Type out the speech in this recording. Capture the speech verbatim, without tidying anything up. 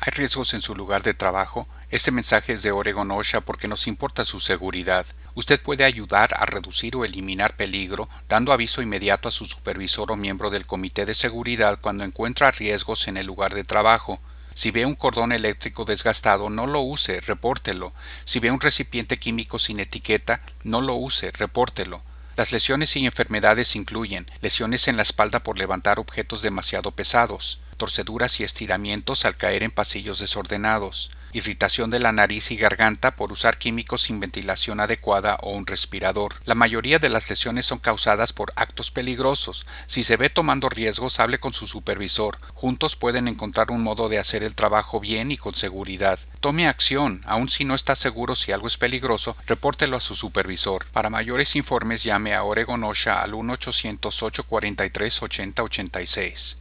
¿Hay riesgos en su lugar de trabajo? Este mensaje es de Oregon OSHA porque nos importa su seguridad. Usted puede ayudar a reducir o eliminar peligro dando aviso inmediato a su supervisor o miembro del comité de seguridad cuando encuentra riesgos en el lugar de trabajo. Si ve un cordón eléctrico desgastado, no lo use, repórtelo. Si ve un recipiente químico sin etiqueta, no lo use, repórtelo. Las lesiones y enfermedades incluyen lesiones en la espalda por levantar objetos demasiado pesados, torceduras y estiramientos al caer en pasillos desordenados, irritación de la nariz y garganta por usar químicos sin ventilación adecuada o un respirador. La mayoría de las lesiones son causadas por actos peligrosos. Si se ve tomando riesgos, hable con su supervisor. Juntos pueden encontrar un modo de hacer el trabajo bien y con seguridad. Tome acción. Aun si no está seguro si algo es peligroso, repórtelo a su supervisor. Para mayores informes, llame a Oregon OSHA al uno ochocientos, ocho cuatro tres, ocho cero ocho seis.